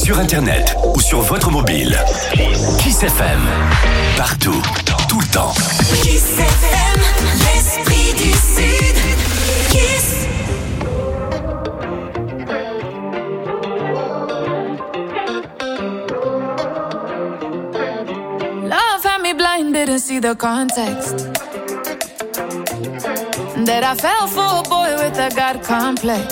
sur internet ou sur votre mobile. Kiss FM. Partout, tout le temps. Kiss FM, l'esprit du Sud. Kiss. Love had me blind, didn't see the context. That I fell for a boy with a God complex.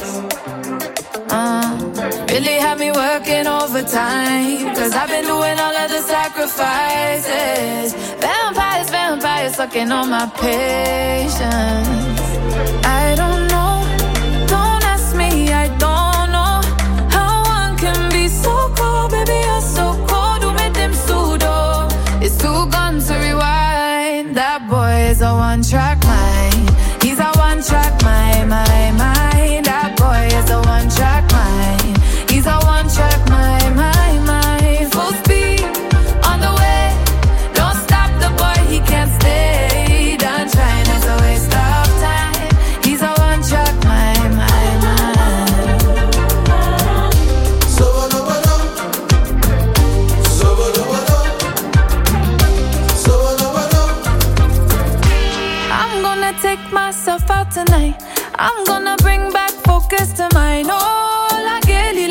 Really had me working overtime, 'cause I've been doing all of the sacrifices. Vampires, vampires sucking on my patience. I don't know, don't ask me, I don't know how one can be so cold, baby, you're so cold. Who made them pseudo? It's too gone to rewind. That boy is a one-track mind. He's a one-track mind. That boy is a one-track mind. He's a one-track mind. Full speed on the way. Don't stop the boy, he can't stay. Done trying, it's a waste of time. He's a one-track mind. I'm gonna take myself out tonight. I'm gonna bring back focus to mine. Oh, la Gaily.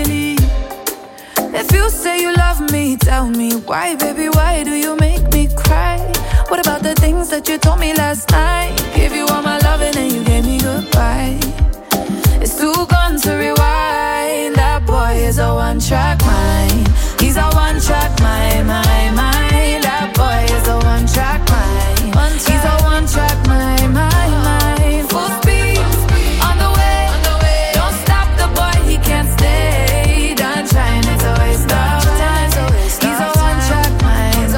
If you say you love me, tell me why, baby, why do you make me cry? What about the things that you told me last night? Give you all my loving and you gave me goodbye. It's too gone to rewind. That boy is a one-track mind. He's a one-track mind. That boy is a one-track mind. He's a one-track mind. Full speed on the way. Don't stop the boy, he can't stay. Done trying, it's a waste of time. He's a one-track mind.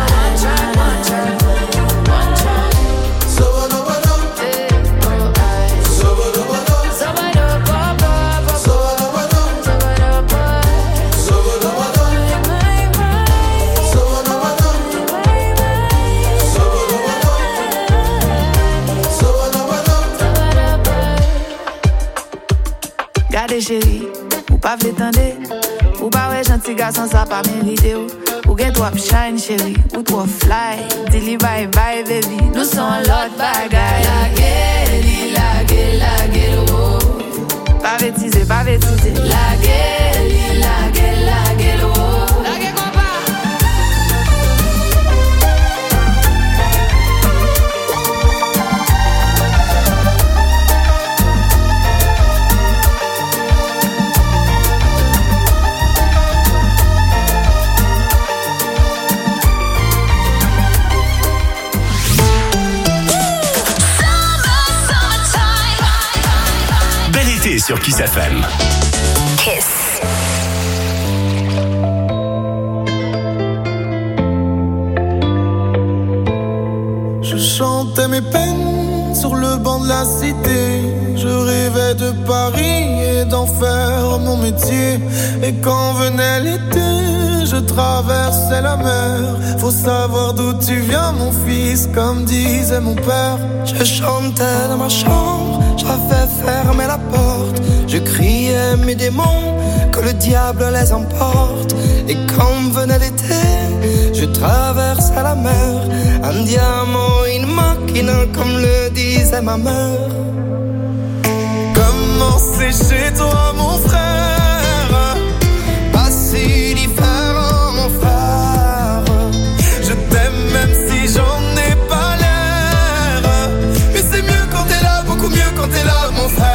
Gardez chérie, ou pas vle tande, ou pas ouais gentil garçon ça pas mérité ou get trop shine chérie, ou trop fly, dilly bye bye baby, nous sommes l'autre bagaille. La gueule, oh. Pas bêtiser, la gueule, oh. La gueule compa. Sur Kiss FM. Kiss. Je chantais mes peines sur le banc de la cité. Je rêvais de Paris et d'en faire mon métier. Et quand venait l'été, je traversais la mer. Faut savoir d'où tu viens, mon fils, comme disait mon père. Je chantais dans ma chambre, j'avais fermé la porte. Je criais mes démons, que le diable les emporte. Et quand venait l'été, je traversais la mer. Un diamant, une machine, comme le disait ma mère. Comment c'est chez toi, mon frère? Pas si différent, mon frère. Je t'aime même si j'en ai pas l'air. Mais c'est mieux quand t'es là, beaucoup mieux quand t'es là, mon frère.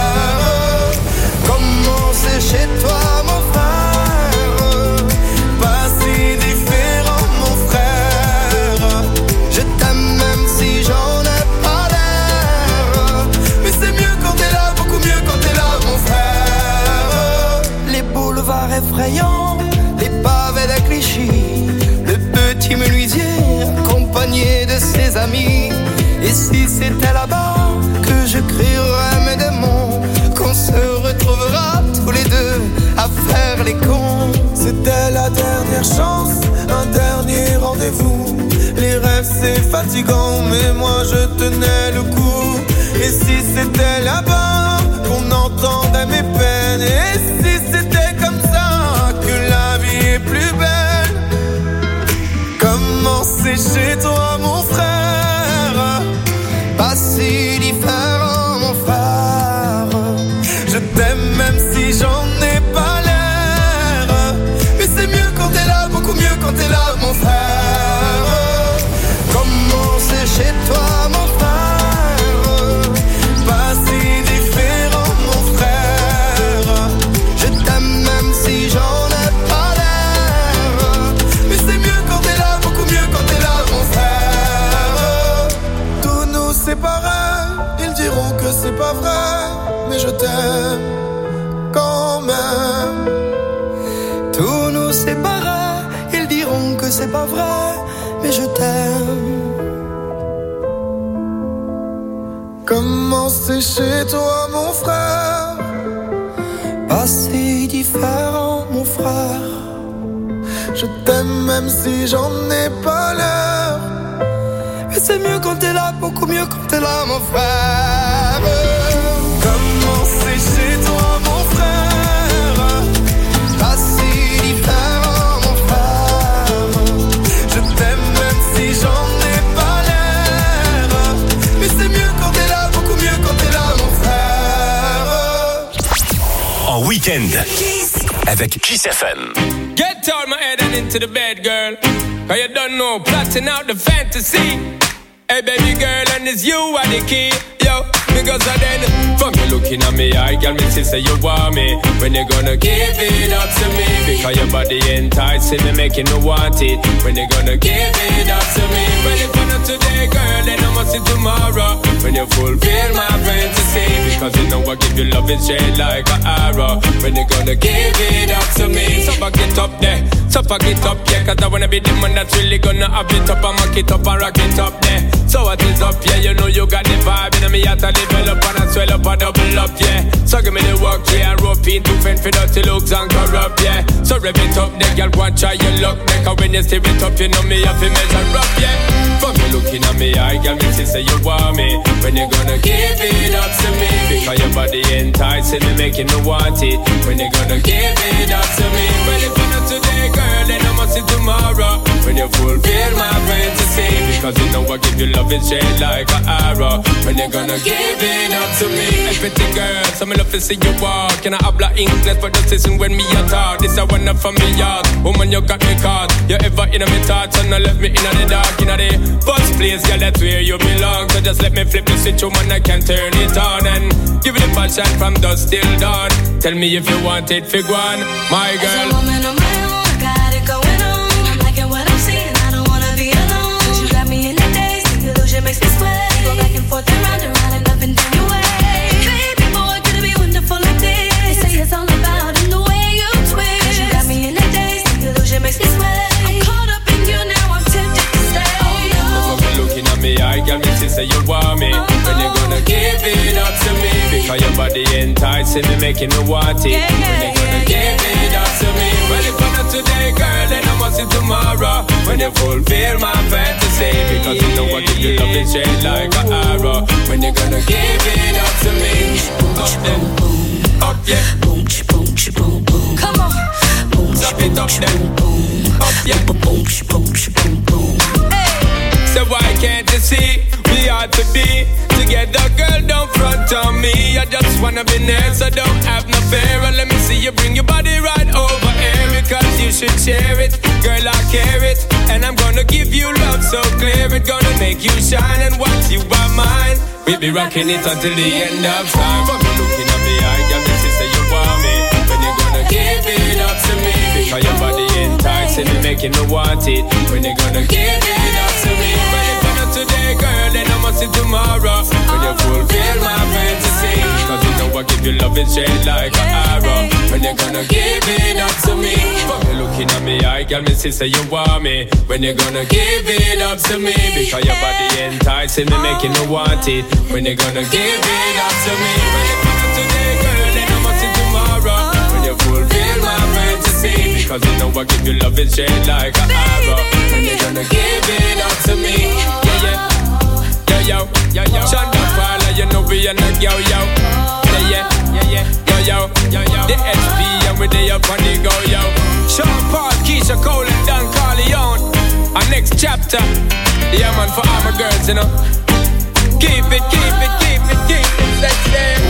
Comment c'est chez toi, mon frère? Pas si différent, mon frère. Je t'aime même si j'en ai pas l'air. Mais c'est mieux quand t'es là, beaucoup mieux quand t'es là, mon frère. Les boulevards effrayants, les pavés de Clichy, le petit menuisier accompagné de ses amis. Et si c'était là-bas que je crierais mes démons, qu'on se retrouvera tous les deux à faire les cons. C'était la dernière chance, un dernier rendez-vous. Les rêves c'est fatigant, mais moi je tenais le coup. Et si c'était là-bas qu'on entendait mes peines, et si c'était comme ça que la c'est chez toi mon frère. Pas si différent mon frère. Je t'aime même si j'en ai pas l'air. Mais c'est mieux quand t'es là, beaucoup mieux quand t'es là mon frère. Comment c'est chez toi mon frère. Pas si différent mon frère. Je t'aime même si j'en ai pas l'air. Mais c'est mieux quand t'es là, beaucoup mieux quand t'es là mon frère. Tous nous séparés, ils diront que c'est pas vrai. Mais je t'aime quand même. Tous nous séparés, ils diront que c'est pas vrai. Mais je t'aime. Comment c'est chez toi mon frère. Pas si différent mon frère. Je t'aime même si j'en ai pas l'air. Mais c'est mieux quand t'es là, beaucoup mieux quand t'es là mon frère. Comment c'est chez toi mon frère. Pas si différent mon frère. Je t'aime même si j'en ai pas l'air. Mais c'est mieux quand t'es là, beaucoup mieux quand t'es là mon frère. En week-end avec Kiss FM. Get out my head and into the bed, girl. Cause you don't know, plotting out the fantasy. Hey baby girl, and it's you are the key. Yo, because of then, from you looking at me, I got me to say you want me. When you gonna give it up to me? Because your body enticing me, making me want it. When you gonna give it up to me? Well, if not today, girl, then I must see tomorrow. When you fulfill my fantasy. Because you know I give you love and shade like an arrow. When you gonna give it up to me? So fuck it up there, so fuck it up, yeah. Cause I wanna be the man that's really gonna have it up and mock it up and rock it up there. So what is up, yeah, you know you got the vibe. And me out to develop and I swell up and double up, yeah. So give me the work, yeah, and rope in to fend for dirty looks and corrupt, yeah. So rev it up, there, girl, go and try your luck, there. Cause when you steer it up, you know me have to measure up, yeah. From you looking at me, I got me to say you want me. When you gonna give it up to me? Because your body enticing me, making me want it. When you gonna give it up to me? Well, if not today, girl, then I must see tomorrow. When you fulfill my fantasy. Because you know I give you love and shade like an arrow. When you gonna give it up to me? Hey, pretty girl, so me love to see you walk. Can I habla English for the season when me a talk? This a one up from me yard. Woman, you got me caught. You ever in my thoughts and I left me in the dark. In the first place, girl, that's where you belong. So just let me flip the switch, woman, I can turn it on. And give it a passion from dusk till dawn. Tell me if you want it, fig one, my girl. As a woman on my own, I got it going on. I'm liking what I'm seeing, I don't wanna be alone. Cause you got me in the days, the illusion makes me sweat. Go back and forth and round and nothing turn you away. Baby boy, could it be wonderful like this? They say it's all about in the way you twist. Cause you got me in the days, the illusion makes me sweat. I'm caught up in you now, I'm tempted to stay. Oh no. Looking at me, I got me to say you want me. When you gonna give it up to me? Because your body enticing me, making me want it. When you gonna give it up to me? Well, if not today, girl, then I must see tomorrow. When you fulfill my fantasy. Because you know I give you love and shade like an arrow. When you gonna give it up to me? Up then, up yeah. Boom, boom, boom, boom. Come on. Boom, Stop it up then, up yeah. boom, boom, boom, boom. So why can't you see we ought to be together, girl, don't front on me. I just wanna be near, so don't have no fear. And let me see you bring your body right over here. Because you should share it, girl, I care it. And I'm gonna give you love so clear. It's gonna make you shine, and once you are mine, we'll be rocking it until the end of time. From you looking at me, I got me to say you want me. When you gonna give it up to me? Because your body enticing me, making me want it. When you gonna give it up to me? Well, if not today, girl, then I must see tomorrow. When you fulfill my fantasy. Because you know I give you love and shade like an arrow. When you gonna give it up to me? From you looking at me, I got me to say you want me. When you gonna give it up to me? Because your body enticing me, making me want it. When you gonna give it up to me? Well, if not today, girl, then I must see tomorrow. When you fulfill my fantasy. Because you know I give you love and shade like an arrow. When you gonna give it up to me? Yeah, yeah. Yo, yo, yo, Shonda Paula, you know we are not yo, yo. Yeah, yeah, yeah, yo, yo, yo, yo. The HP and we day up on the go, yo. Sean Paul, Keisha Cole and Don Corleone. Our next chapter, Yeah, man, for all my girls, you know. Keep it sexy.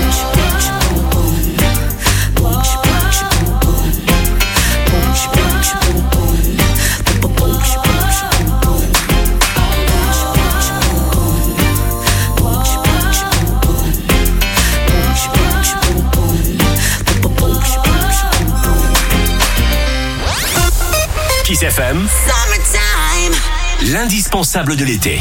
Kiss FM, l'indispensable de l'été.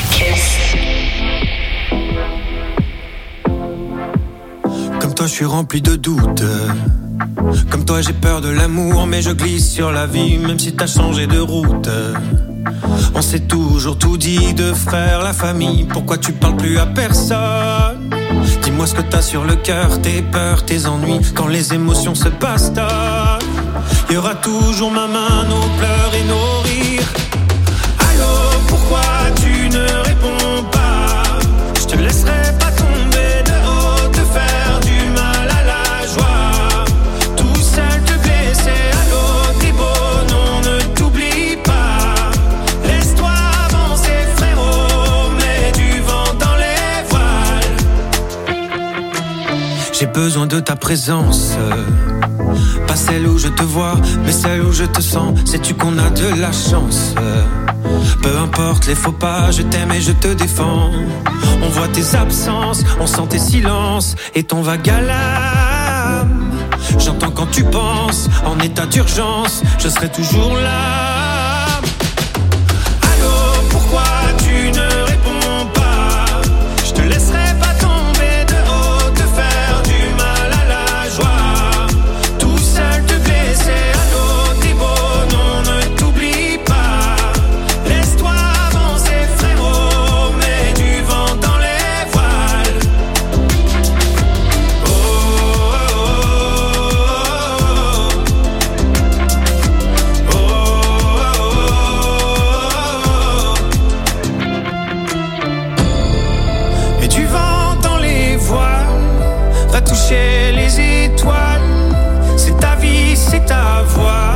Comme toi je suis rempli de doutes. Comme toi j'ai peur de l'amour, mais je glisse sur la vie même si t'as changé de route. On s'est toujours tout dit de frère, la famille. Pourquoi tu parles plus à personne? Dis-moi ce que t'as sur le cœur, tes peurs, tes ennuis. Quand les émotions se bastonnent, il y aura toujours ma main, nos pleurs et nos rires. Allô, pourquoi tu ne réponds pas? Je te laisserai pas tomber de haut, te faire du mal à la joie. Tout seul te blesser, allô, t'es beau, non, ne t'oublie pas. Laisse-toi avancer, frérot, mets du vent dans les voiles. J'ai besoin de ta présence. Pas celle où je te vois, mais celle où je te sens. Sais-tu qu'on a de la chance? Peu importe les faux pas, je t'aime et je te défends. On voit tes absences, on sent tes silences et ton vague à l'âme. J'entends quand tu penses, en état d'urgence, je serai toujours là. Allô, pourquoi tu ne réponds pas? Je te laisserai pas tomber de haut, te faire du mal à la joie. Tout seul te blesser, allô, t'es beau, non, ne t'oublie pas. Laisse-toi avancer, frérot, mets du vent dans les voiles. Oh, oh, oh, oh, oh. Et du vent dans les voiles va toucher les étoiles. C'est ta vie, c'est ta voix.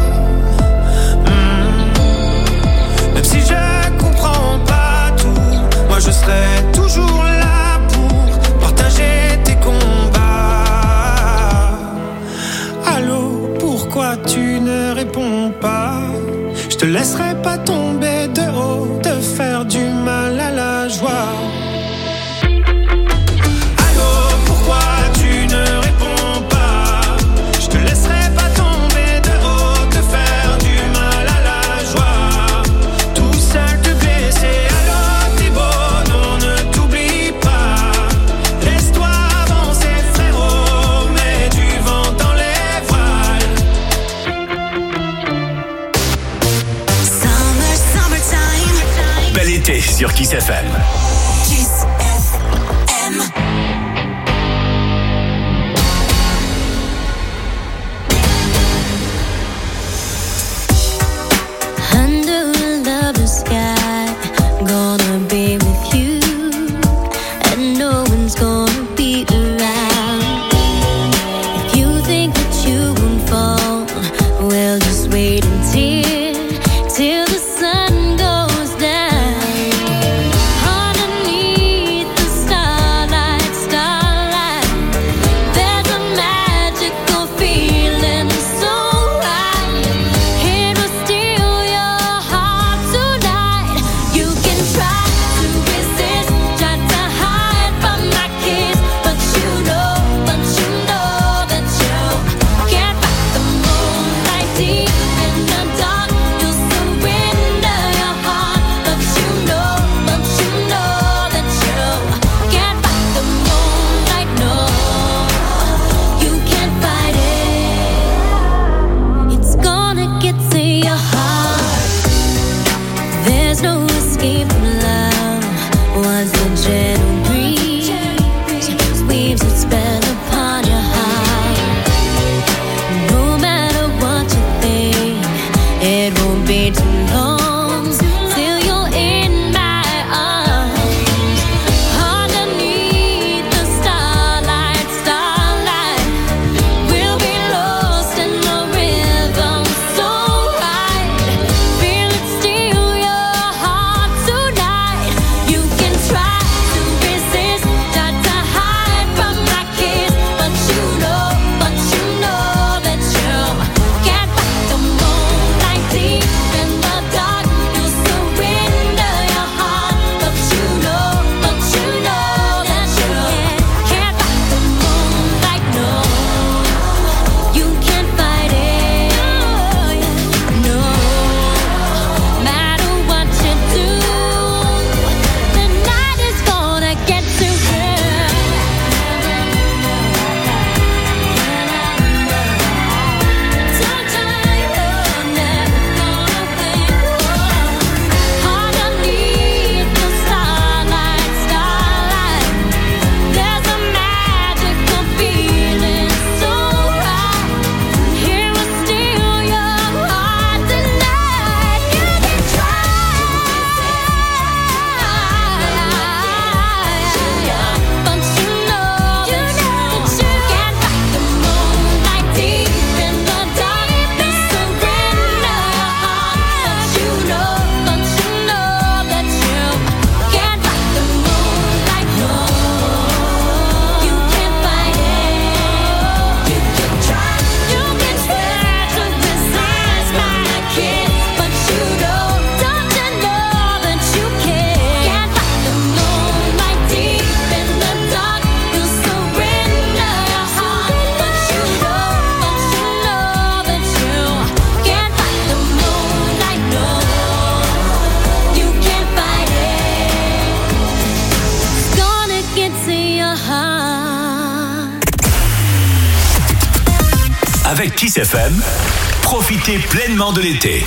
Même si je comprends pas tout, moi je serai toujours là pour partager tes combats. Allô, pourquoi tu ne réponds pas? Je te laisserai pas tomber de haut, te faire du mal à la joie. Allô, pourquoi tu ne réponds pas? Je te laisserai pas tomber de haut, te faire du mal à la joie. Tout seul te blesser, alors t'es beau, non, ne t'oublie pas. Laisse-toi avancer, frérot, mets du vent dans les voiles. Summertime. Bel été sur Kiss FM. Kiss FM. Under a lover's sky, gonna be with you, and no one's gonna be around. If you think that you won't fall, well, just wait till the sun goes down. Underneath the starlight, there's a magical feeling so right. It will steal your heart tonight. You can try to Avec Kiss FM, profitez pleinement de l'été.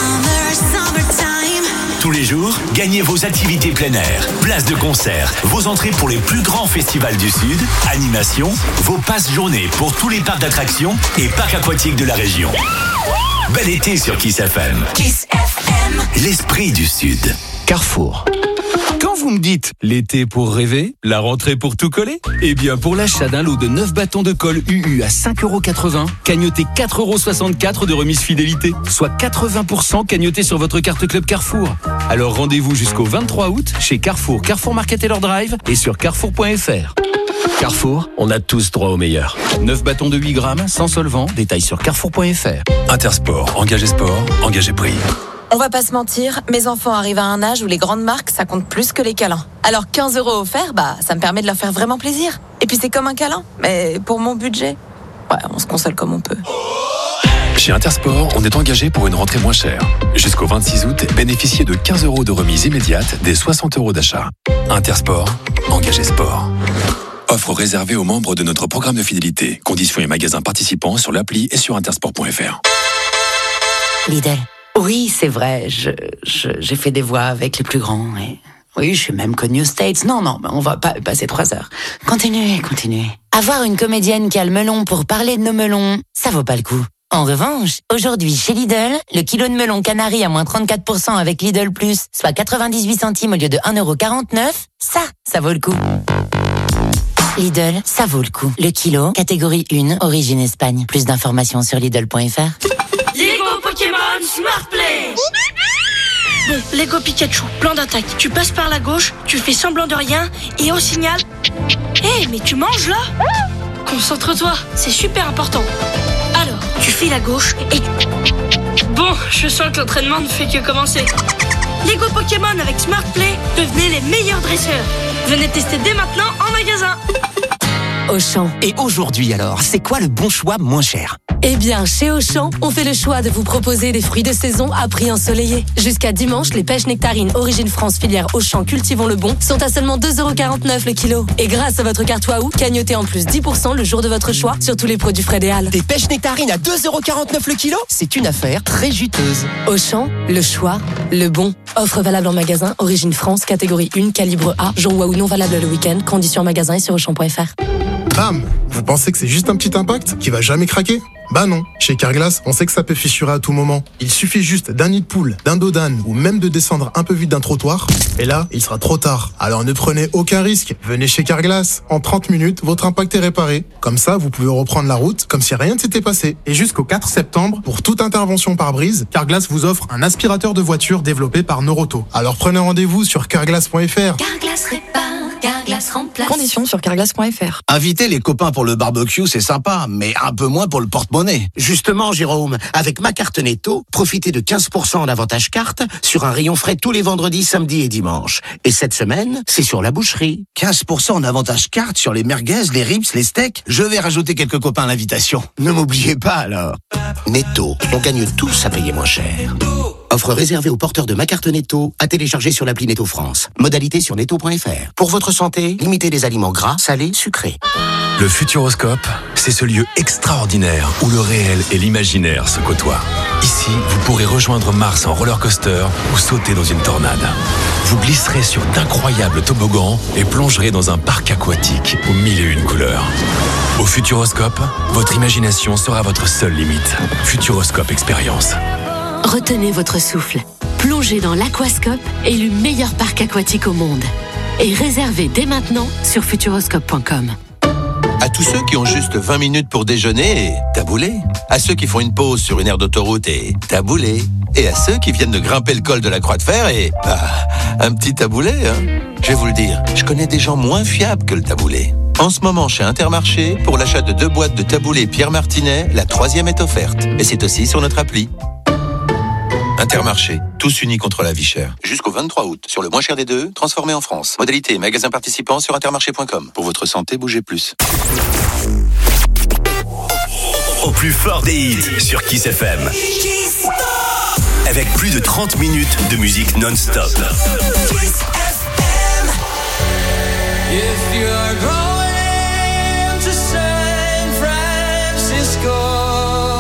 Tous les jours, gagnez vos activités plein air, places de concert, vos entrées pour les plus grands festivals du Sud, animations, vos passes journées pour tous les parcs d'attractions et parcs aquatiques de la région. Bel été sur Kiss FM. Kiss FM. L'esprit du Sud. Carrefour. Quand vous me dites l'été pour rêver, la rentrée pour tout coller, eh bien pour l'achat d'un lot de 9 bâtons de colle UU à 5,80€, cagnotez 4,64€ de remise fidélité, soit 80% cagnoté sur votre carte Club Carrefour. Alors rendez-vous jusqu'au 23 août chez Carrefour, Carrefour Market et leur drive et sur carrefour.fr. Carrefour, on a tous droit au meilleur. 9 bâtons de 8 grammes, sans solvant, détail sur carrefour.fr. Intersport, engagé sport, engagé prix. On va pas se mentir, mes enfants arrivent à un âge où les grandes marques, ça compte plus que les câlins. Alors 15€ offerts, ça me permet de leur faire vraiment plaisir. Et puis c'est comme un câlin, mais pour mon budget, ouais, on se console comme on peut. Chez Intersport, on est engagé pour une rentrée moins chère. Jusqu'au 26 août, bénéficiez de 15€ de remise immédiate des 60€ d'achat. Intersport, engagé sport. Offre réservée aux membres de notre programme de fidélité. Conditions et magasins participants sur l'appli et sur intersport.fr. Lidl. Oui, c'est vrai, j'ai fait des voix avec les plus grands et... Oui, je suis même connue aux States. Non, mais on va pas passer 3 heures. Continuez. Avoir une comédienne qui a le melon pour parler de nos melons, ça vaut pas le coup. En revanche, aujourd'hui, chez Lidl, le kilo de melon Canary à moins 34% avec Lidl Plus, soit 98 centimes au lieu de 1,49€, ça vaut le coup. Lidl, ça vaut le coup. Le kilo, catégorie 1, origine Espagne. Plus d'informations sur Lidl.fr. Lego Pokémon Smart Play. Bon, Lego Pikachu, plan d'attaque. Tu passes par la gauche, tu fais semblant de rien, et au signal... Hé, mais tu manges là? Concentre-toi, c'est super important. Alors, tu files à gauche et... Bon, je sens que l'entraînement ne fait que commencer. Lego Pokémon avec Smart Play, devenez les meilleurs dresseurs. Venez tester dès maintenant en magasin. Auchan. Et aujourd'hui alors, c'est quoi le bon choix moins cher? Eh bien, chez Auchan, on fait le choix de vous proposer des fruits de saison à prix ensoleillé. Jusqu'à dimanche, les pêches nectarines Origine France filière Auchan Cultivons le Bon sont à seulement 2,49€ le kilo. Et grâce à votre carte Waouh, cagnotez en plus 10% le jour de votre choix sur tous les produits frais des Halles. Des pêches nectarines à 2,49€ le kilo? C'est une affaire très juteuse. Auchan, le choix, le bon. Offre valable en magasin, Origine France, catégorie 1, calibre A, jour Waouh non valable le week-end, conditions en magasin et sur Auchan.fr. Bam! Vous pensez que c'est juste un petit impact qui va jamais craquer? Bah non, chez Carglass, on sait que ça peut fissurer à tout moment. Il suffit juste d'un nid de poule, d'un dos d'âne ou même de descendre un peu vite d'un trottoir. Et là, il sera trop tard. Alors ne prenez aucun risque. Venez chez Carglass. En 30 minutes, votre impact est réparé. Comme ça, vous pouvez reprendre la route comme si rien ne s'était passé. Et jusqu'au 4 septembre, pour toute intervention par brise, Carglass vous offre un aspirateur de voiture développé par Noroto. Alors prenez rendez-vous sur carglass.fr. Carglass répare, Carglass remplace. Conditions sur carglass.fr. Inviter les copains pour le barbecue, c'est sympa, mais un peu moins pour le porte-monnaie. Justement, Jérôme, avec ma carte Netto, profitez de 15% en avantage carte sur un rayon frais tous les vendredis, samedis et dimanches. Et cette semaine, c'est sur la boucherie. 15% en avantage carte sur les merguez, les ribs, les steaks. Je vais rajouter quelques copains à l'invitation. Ne m'oubliez pas alors. Netto, on gagne tous à payer moins cher. Offre réservée aux porteurs de ma carte Netto, à télécharger sur l'appli Netto France. Modalité sur netto.fr. Pour votre santé, limitez les aliments gras, salés, sucrés. Le Futuroscope, c'est ce lieu extraordinaire où le réel et l'imaginaire se côtoient. Ici, vous pourrez rejoindre Mars en roller coaster ou sauter dans une tornade. Vous glisserez sur d'incroyables toboggans et plongerez dans un parc aquatique aux 1001 couleurs. Au Futuroscope, votre imagination sera votre seule limite. Futuroscope Expérience. Retenez votre souffle. Plongez dans l'Aquascope, élu meilleur parc aquatique au monde. Et réservez dès maintenant sur futuroscope.com. À tous ceux qui ont juste 20 minutes pour déjeuner, taboulé. À ceux qui font une pause sur une aire d'autoroute et taboulé. Et à ceux qui viennent de grimper le col de la Croix de Fer et... un petit taboulé, hein. Je vais vous le dire, je connais des gens moins fiables que le taboulé. En ce moment, chez Intermarché, pour l'achat de 2 boîtes de taboulé Pierre Martinet, la 3e est offerte. Et c'est aussi sur notre appli. Intermarché, tous unis contre la vie chère. Jusqu'au 23 août, sur le moins cher des deux, transformé en France. Modalité et magasin participant sur intermarché.com. Pour votre santé, bougez plus. Au plus fort des hits sur Kiss FM. Avec plus de 30 minutes de musique non-stop. If you're going to San Francisco,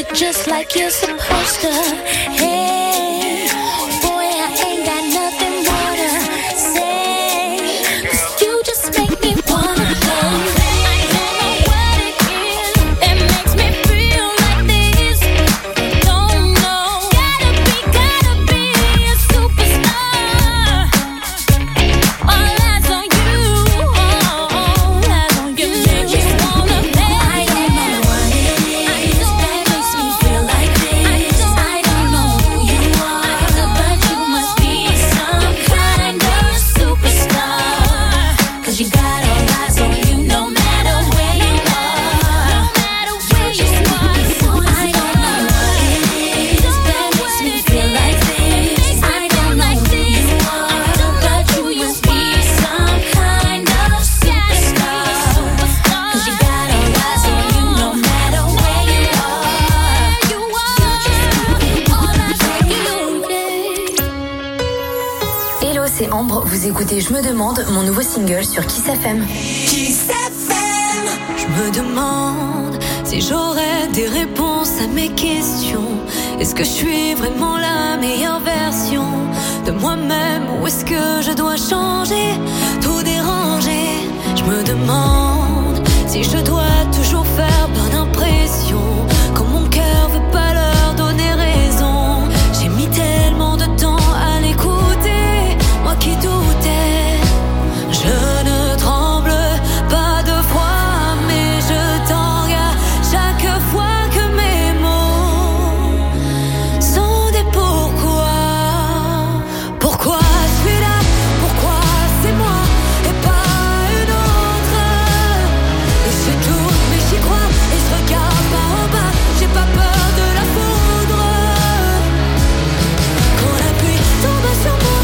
it just like you're supposed to. Hey, boy, I ain't got nothing more to say, 'cause you just make me wanna play. Vous écoutez Je me demande, mon nouveau single sur Kiss FM. Kiss FM. Je me demande si j'aurais des réponses à mes questions. Est-ce que je suis vraiment la meilleure version de moi-même, ou est-ce que je dois changer, tout déranger? Je me demande si je dois toujours faire bonne impression quand mon cœur veut pas leur donner raison. J'ai mis tellement de temps à l'écouter, moi qui doutais. Je ne tremble pas de froid, mais je t'engage chaque fois que mes mots sont des pourquoi. Pourquoi je suis là? Pourquoi c'est moi et pas une autre? Et je doute mais j'y crois, et je regarde par en bas. J'ai pas peur de la foudre quand la pluie tombe sur moi.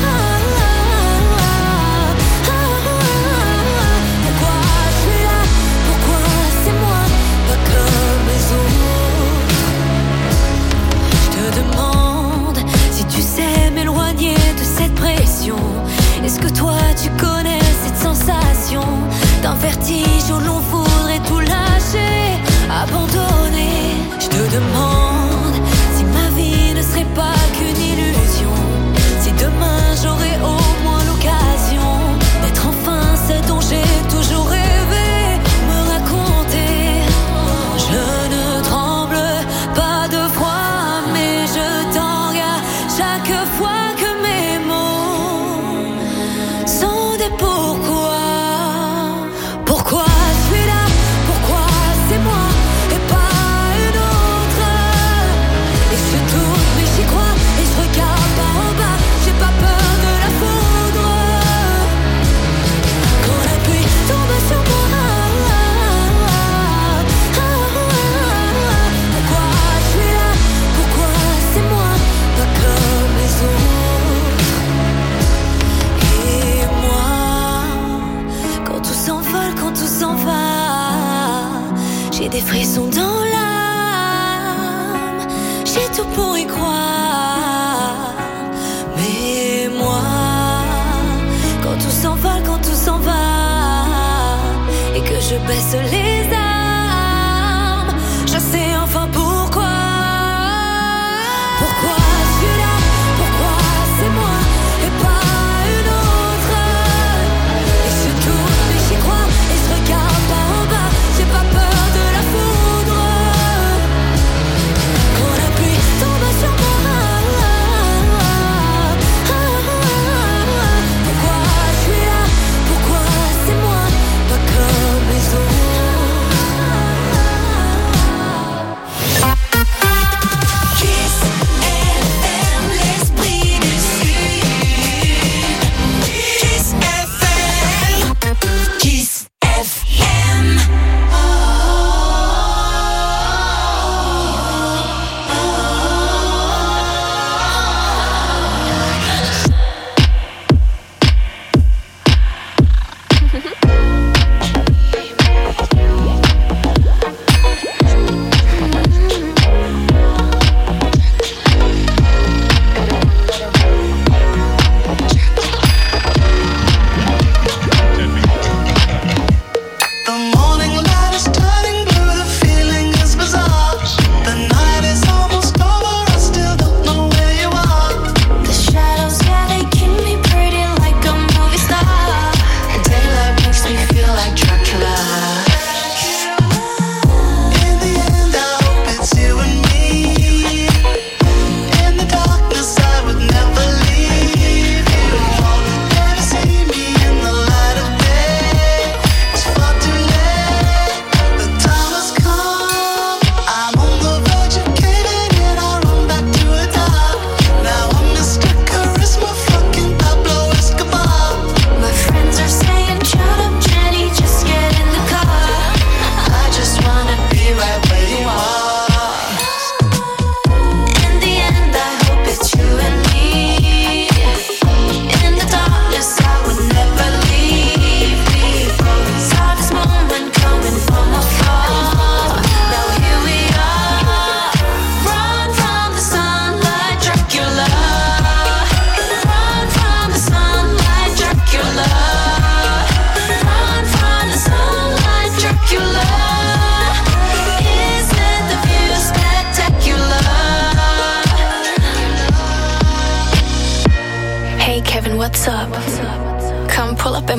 M'éloigner de cette pression. Est-ce que toi tu connais cette sensation d'un vertige où l'on voudrait tout lâcher, abandonner? Je te demande si ma vie ne serait pas qu'une illusion, si demain j'aurais au moins l'occasion d'être enfin celle dont j'ai toujours rêvé, me raconter. Je ne tremble pas de froid, mais je t'engage chaque fois que mes mots sont des pourquoi. Pourquoi je suis là? Pourquoi c'est moi et pas une autre? Et je doute mais j'y crois, et je regarde par en bas. J'ai pas peur de la foudre quand la pluie tombe sur moi. Pourquoi je suis là? Pourquoi c'est moi, pas comme les autres? Et moi, quand tout s'envole, quand tout s'en va, j'ai des frissons dans l'âme, j'ai tout pour y croire. Mais moi, quand tout s'envole, quand tout s'en va, et que je baisse les armes, je sais enfin pourquoi. Pourquoi je suis là? Pourquoi c'est moi et pas une autre? Et je doute mais j'y crois, et je regarde par en bas. J'ai pas peur de la foudre quand la pluie tombe sur moi. Pourquoi je suis là? Pourquoi c'est moi, pas comme les autres?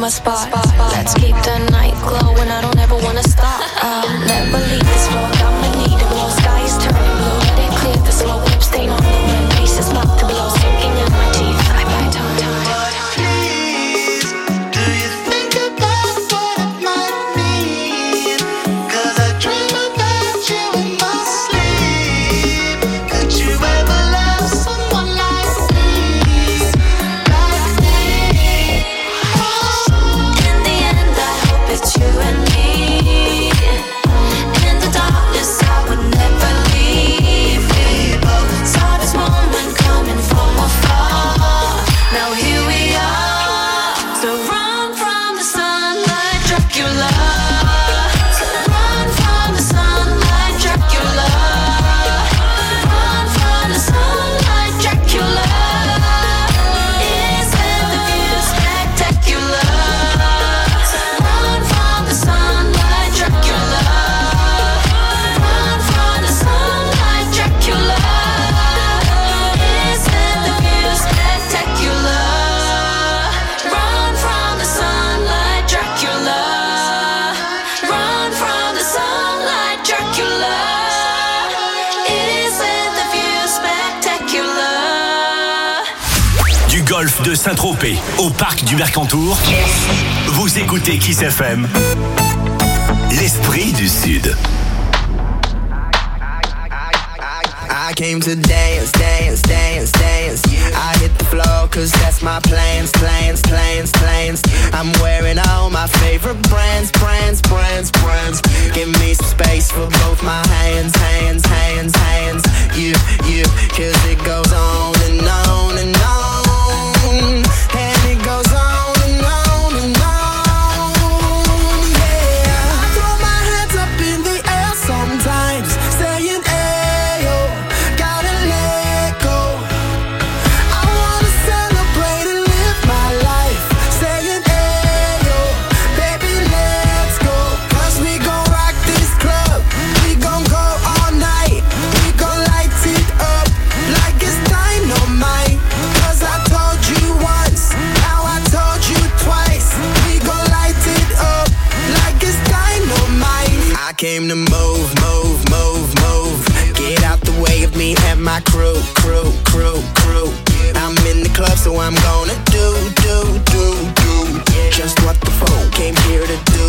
my spot. Let's keep the night glowing, I don't ever wanna stop. I'll never leave this road, I'ma need a blow. Sky is turning blue, let it clear the slow whip stain on the wind. Face is about to blow, sinking in my teeth. I bite on time. De Saint-Tropez au parc du Mercantour. Vous écoutez Kiss FM, l'esprit du Sud. I came to dance, dance, dance, dance. I hit the floor cause that's my plans, plans, plans, plans. I'm wearing all my favorite brands, brands, brands, brands. Give me some space for both my hands, hands, hands, hands. You, cause it goes on and on and on. And it goes on and on and on, yeah. I throw my hands up in the air sometimes, saying, ayo, gotta let go. I wanna celebrate and live my life, saying, ayo, baby, let's go. Cause we gon' rock this club, we gon' go all night. We gon' light it up like it's dynamite. Cause I told you once, now I told you twice. We gon' light it up like it's dynamite. I came to move, move, move, move. Get out the way of me and my crew, crew, crew, crew. I'm in the club, so I'm gonna do. Just what the folk came here to do.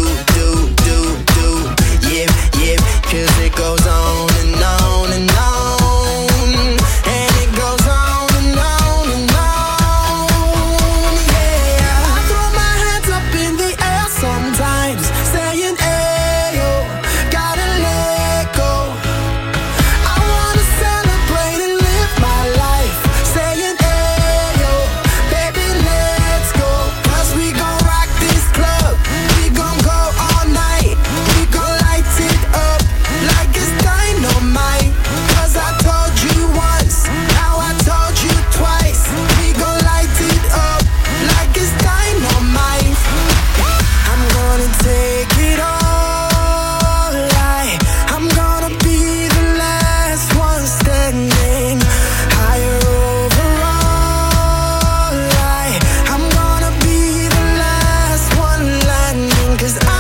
Yeah, cause it goes on and on and on. And it goes on and on and on, yeah. I throw my hands up in the air sometimes, saying, ayo, gotta let go. I wanna celebrate and live my life, saying, ayo, baby, let's go. Cause we gon' rock this club, we gon' go all night. We gon' light it up like it's dynamite. Cause I told you once, now I told you twice. We gon' light it up like it's dynamite. I'm gonna take it all, I'm gonna be the last one standing. Higher overall, I'm gonna be the last one landing. Cause I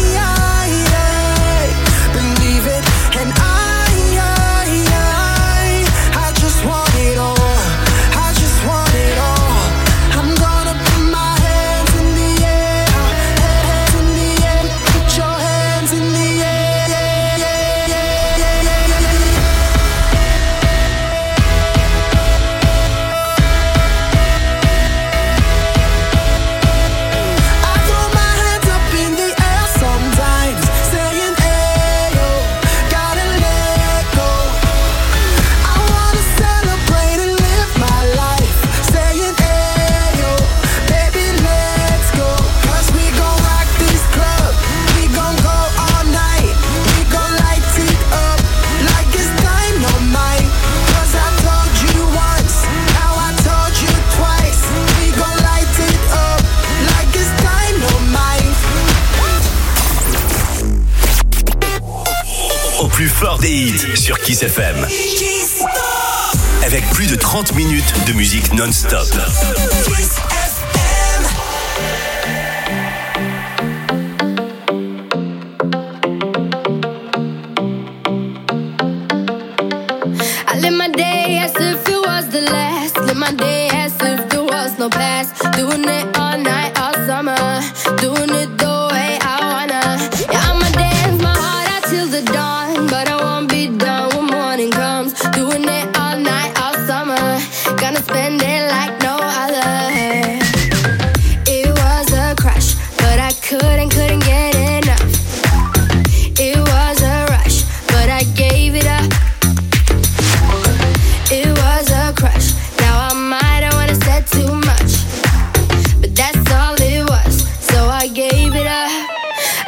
believe it, and I just want it all. I just want it all. I'm gonna put my hands in the air, hands in the air. Put your hands in the air. I throw my hands up in the air sometimes, saying, ayo, gotta let go. I wanna celebrate and live my life, saying, ayo, baby, let's go. Cause we gon' rock this club, we gon' go all night. We gon' light it up like it's dynamite. Cause I told you once, now I told you twice. We gon' light it up like it's dynamite. Au plus fort des hits sur Kiss FM. Avec plus de 30 minutes de musique non-stop. Kiss FM.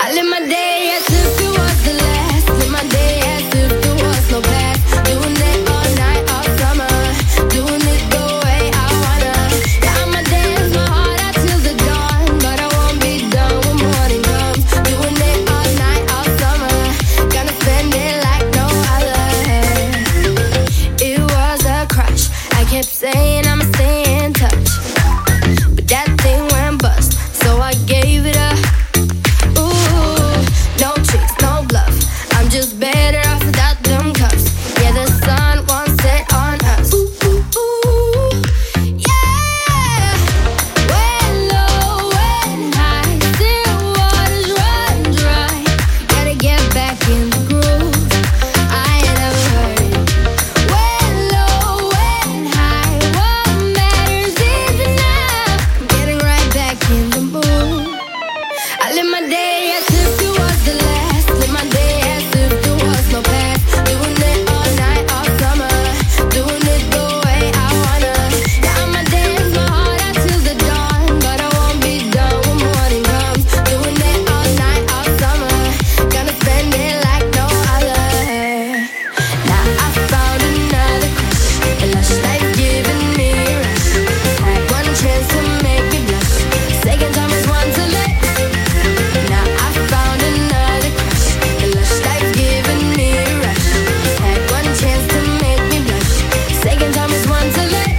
I live my day as if it was the last. Live my day as if there was no past. Doing it all night, all summer. Doing it the way I wanna. Yeah, I'ma dance my heart out till the dawn, but I won't be done when morning comes. Doing it all night, all summer. Gonna spend it like no other. It was a crush. I kept saying I'ma stay in touch, but that thing went bust, so I gave it up. Ooh, no tricks, no bluff. I'm just better off without them cuffs. Yeah, the sun won't set on us. Ooh, ooh, ooh, yeah. When low, when high, still waters run dry. Gotta get back in the groove. I ain't never heard it. When low, when high, what matters is enough. Getting right back in the mood. I live my day as if it was the last. Live my day as if there was no past. Doing it all night, all summer. Doing it the way I wanna. Yeah, I'ma dance my heart out till the dawn, but I won't be done when morning comes. Doing it all night, all summer. Gonna spend it like no other. Now I found another crush. A lush life giving me a rush. Had one chance to make me blush. Second time is one to let. Now I found another crush. The lush life giving me a rush. Had one chance to make me blush. Second time is one to let.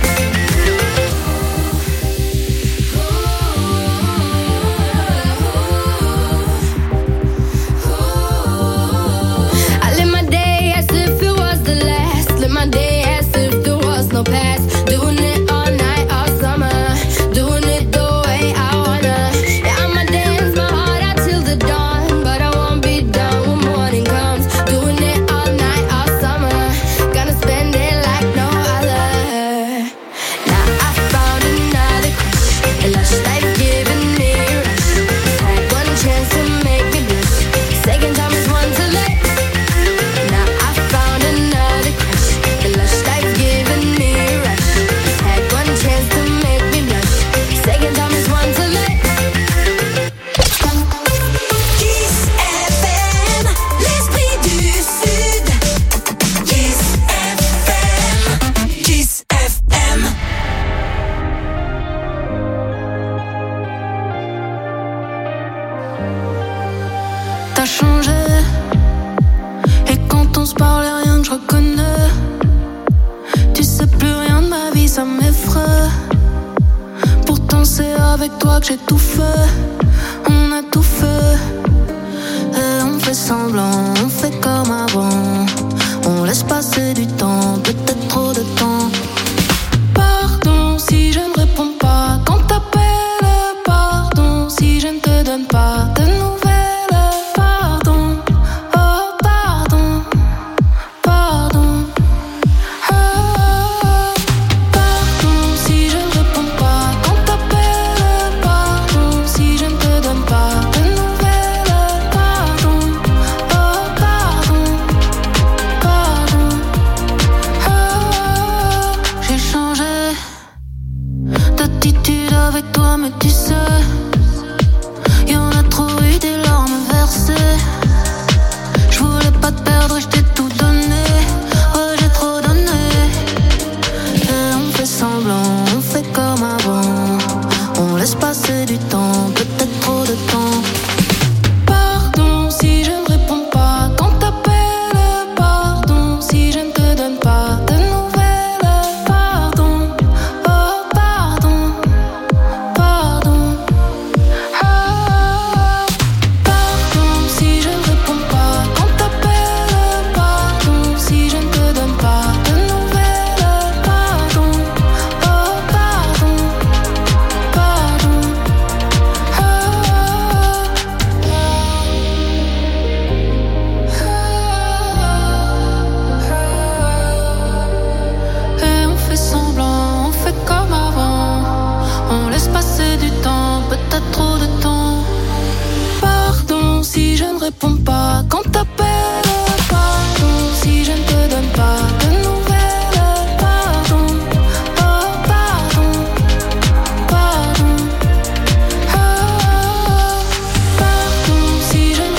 I live my day as if it was the last. Live my day as if there was no past. Doing it all night, all summer. Doing it the way I wanna. Yeah, I'ma dance my heart out till the dawn, but I won't be done when morning comes. Doing it all night, all summer. Gonna spend it like no other. Now I found another crush. A lush life giving me a rush. Had one chance to make me blush. Second time is one to let. Now I found another crush. The lush life giving me a rush. Had one chance to make me blush. Second time is one to let. Kiss FM, l'esprit du Sud. Kiss FM, Kiss FM. T'as changé, et quand on se parle, y'a rien que je reconnais. Tu sais plus rien de ma vie, ça m'effraie. Pourtant c'est avec toi que j'ai tout fait. On a tout fait, et on fait semblant, on fait comme avant. On laisse passer du temps, peut-être trop de temps. Pardon si je ne réponds pas quand t'appelles. Pardon si je ne te donne pas de nouvelles. Pardon, oh pardon, pardon. Pardon si je ne réponds pas quand t'appelles. Pardon si je ne te donne pas de nouvelles. Pardon, oh pardon, pardon. J'ai changé d'attitude avec toi, mais tu sais, y'en a trop eu des larmes versées. Je voulais pas te perdre et je t'ai tout donné. Ouais, j'ai trop donné. Et on fait semblant, on fait comme avant. On laisse passer du temps, peut-être trop de temps. Pardon si je ne réponds pas quand t'appelles. Pardon si je ne te donne pas de nouvelles. Pardon, oh pardon, pardon. Pardon si je ne réponds pas quand t'appelles. Pardon si je ne te donne pas de nouvelles. Pardon, oh pardon, pardon. Et on fait semblant, on fait comme avant. On laisse passer du temps, peut-être trop de temps. Pardon si je ne réponds pas quand t'appelles. Pardon si je ne te donne pas de nouvelles. Pardon, oh pardon, pardon. Pardon si je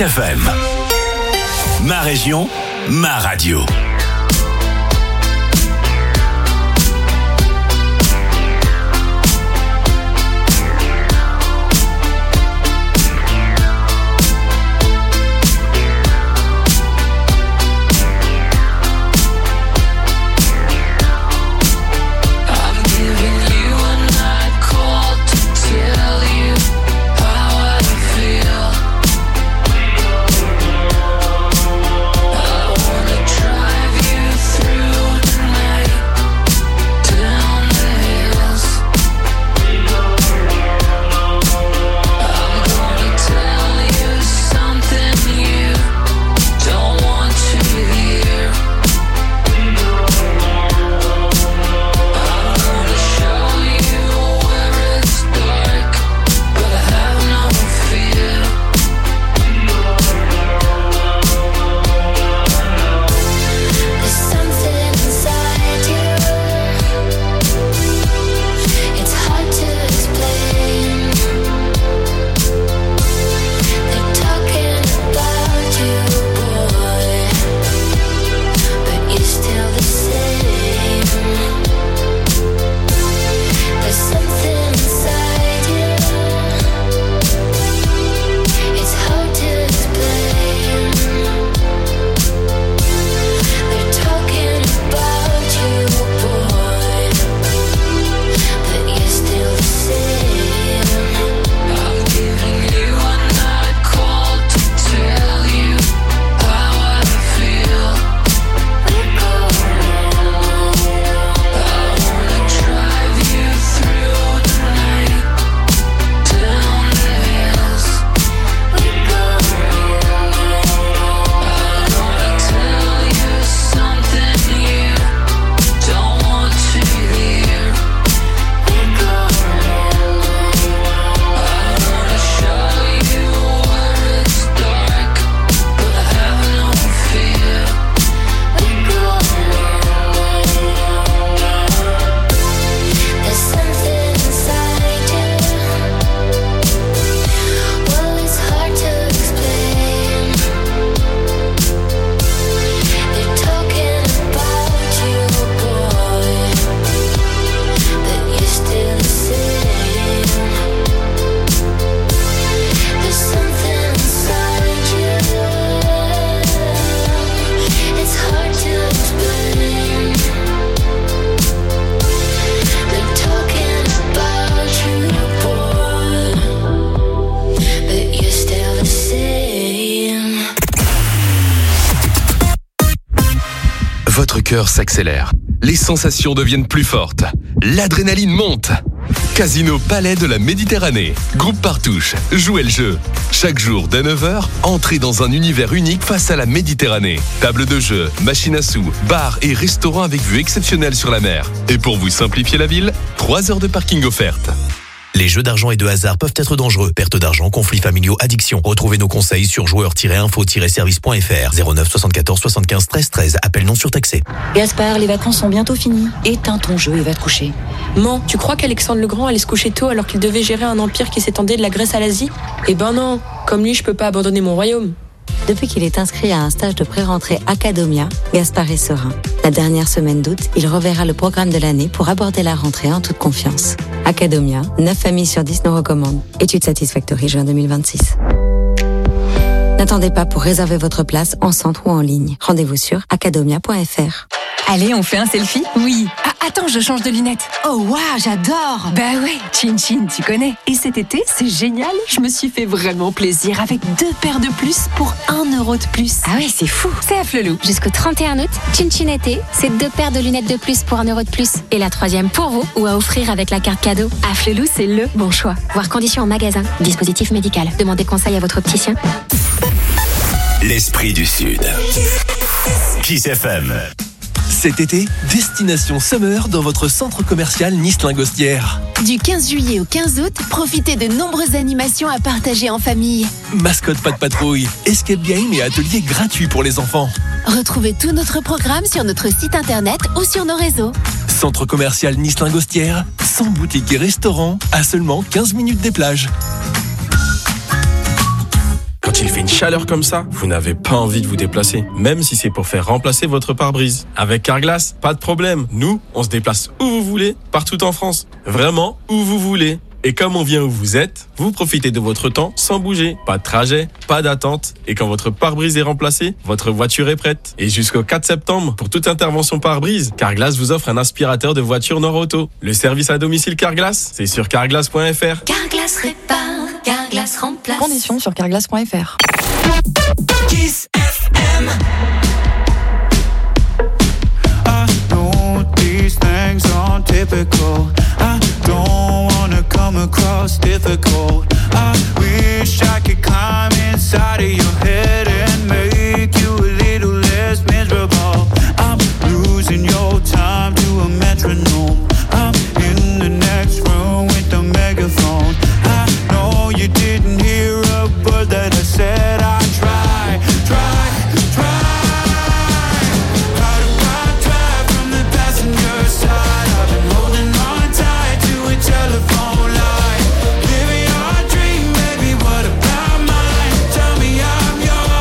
Kiss FM. Ma région, ma radio. Votre cœur s'accélère. Les sensations deviennent plus fortes. L'adrénaline monte. Casino Palais de la Méditerranée. Groupe Partouche. Jouez le jeu. Chaque jour dès 9h, entrez dans un univers unique face à la Méditerranée. Table de jeu, machine à sous, bar et restaurant avec vue exceptionnelle sur la mer. Et pour vous simplifier la ville, 3 heures de parking offertes. Les jeux d'argent et de hasard peuvent être dangereux. Perte d'argent, conflits familiaux, addiction. Retrouvez nos conseils sur joueurs-info-service.fr. 09 74 75 13 13. Appel non surtaxé. Gaspard, les vacances sont bientôt finies. Éteins ton jeu et va te coucher. Man, tu crois qu'Alexandre le Grand allait se coucher tôt alors qu'il devait gérer un empire qui s'étendait de la Grèce à l'Asie ? Eh ben non, comme lui, je peux pas abandonner mon royaume. Depuis qu'il est inscrit à un stage de pré-rentrée Academia, Gaspard est serein. La dernière semaine d'août, il reverra le programme de l'année pour aborder la rentrée en toute confiance. Academia, 9 familles sur 10 nous recommandent. Étude Satisfactory, juin 2026. N'attendez pas pour réserver votre place en centre ou en ligne. Rendez-vous sur academia.fr. Allez, on fait un selfie ? Oui. Ah, attends, je change de lunettes. Oh, waouh, j'adore. Bah ouais, Chin Chin, tu connais. Et cet été, c'est génial. Je me suis fait vraiment plaisir avec 2 paires de plus pour 1 euro de plus. Ah ouais, c'est fou. C'est à Flelou. Jusqu'au 31 août, Chin Chin été, c'est 2 paires de lunettes de plus pour 1 euro de plus. Et la 3e pour vous ou à offrir avec la carte cadeau. À Flelou, c'est le bon choix. Voir conditions en magasin. Dispositif médical. Demandez conseil à votre opticien. L'esprit du Sud. Kiss FM. Cet été, destination Summer dans votre centre commercial Nice-Lingostière. Du 15 juillet au 15 août, profitez de nombreuses animations à partager en famille. Mascotte pas de patrouille, escape game et ateliers gratuits pour les enfants. Retrouvez tout notre programme sur notre site internet ou sur nos réseaux. Centre commercial Nice-Lingostière, 100 boutiques et restaurants à seulement 15 minutes des plages. Quand il fait une chaleur comme ça, vous n'avez pas envie de vous déplacer, même si c'est pour faire remplacer votre pare-brise. Avec Carglass, pas de problème. Nous, on se déplace où vous voulez, partout en France. Vraiment, où vous voulez. Et comme on vient où vous êtes, vous profitez de votre temps sans bouger. Pas de trajet, pas d'attente. Et quand votre pare-brise est remplacé, votre voiture est prête. Et jusqu'au 4 septembre, pour toute intervention pare-brise, Carglass vous offre un aspirateur de voiture Nord-Auto. Le service à domicile Carglass, c'est sur carglass.fr. Carglass répare, Carglass remplace. Conditions sur carglass.fr. Kiss FM. I know these things aren't typical. I don't wanna come across difficult. I wish I could climb inside of your head and make you a little less miserable. I'm losing your time to a metronome. I'm in the next room with the megaphone. I know you didn't hear a word that I said. I try. How do I drive from the passenger side? I've been holding on tight to a telephone line. Living your dream, baby, what about mine? Tell me I'm yours.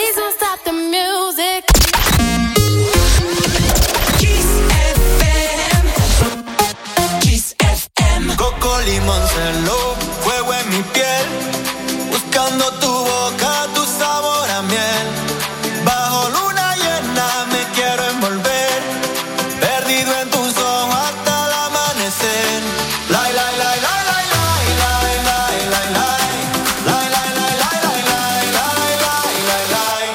Please don't stop the music. Kiss FM. Coco, limón, celo, fuego en mi piel. Buscando tu boca, tu sabor a miel. Bajo luna llena me quiero envolver. Perdido en tus ojos hasta el amanecer. Lai, lai, lai, lai, lai, lai, lai, lai, lai, lai. Lai, lai, lai, lai, lai, lai, lai, lai, lai, lai.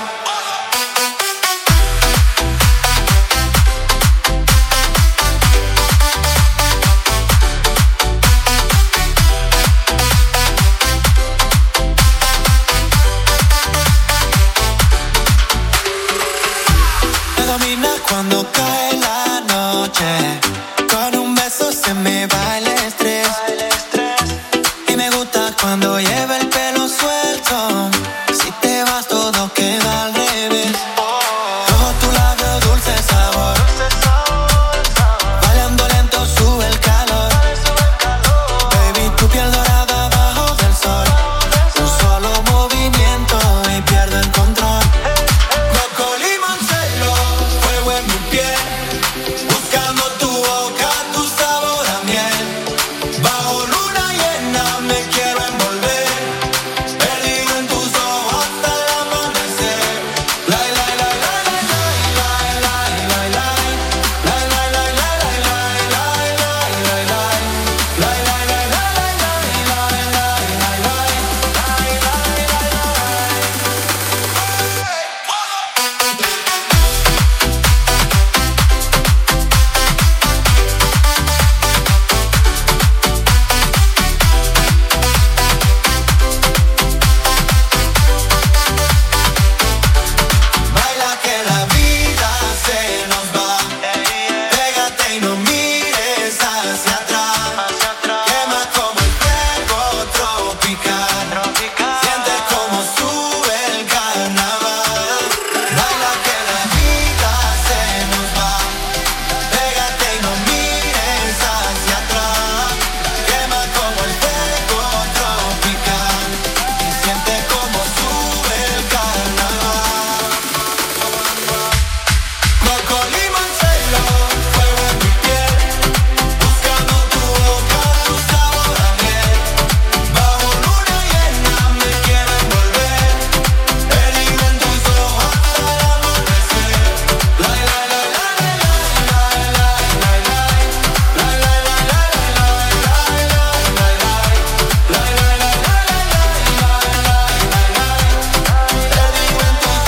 Me domina cuando cae la noche. Con un beso se me va el estrés.